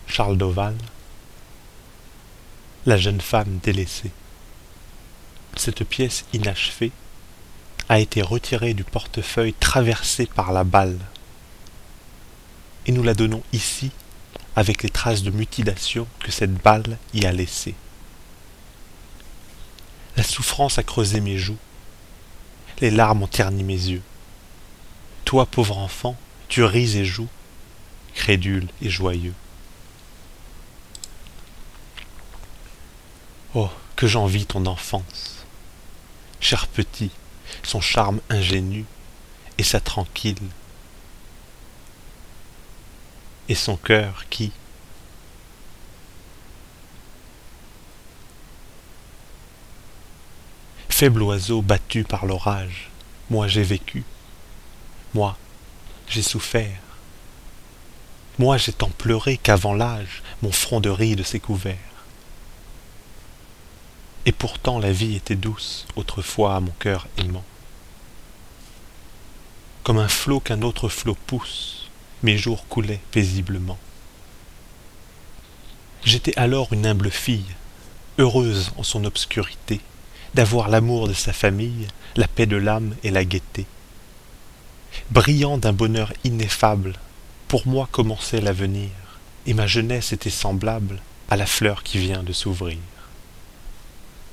Charles d'Auval, la jeune femme délaissée. Cette pièce inachevée a été retirée du portefeuille traversé par la balle. Et nous la donnons ici avec les traces de mutilation que cette balle y a laissées. La souffrance a creusé mes joues, les larmes ont terni mes yeux. Toi, pauvre enfant, tu ris et joues, crédule et joyeux. Oh, que j'envie ton enfance, cher petit, son charme ingénu et sa tranquille, et son cœur qui, faible oiseau battu par l'orage, moi j'ai vécu, moi j'ai souffert, moi j'ai tant pleuré qu'avant l'âge mon front de ride s'est couvert. Et pourtant la vie était douce autrefois à mon cœur aimant. Comme un flot qu'un autre flot pousse, mes jours coulaient paisiblement. J'étais alors une humble fille, heureuse en son obscurité, d'avoir l'amour de sa famille, la paix de l'âme et la gaieté. Brillant d'un bonheur ineffable, pour moi commençait l'avenir, et ma jeunesse était semblable à la fleur qui vient de s'ouvrir.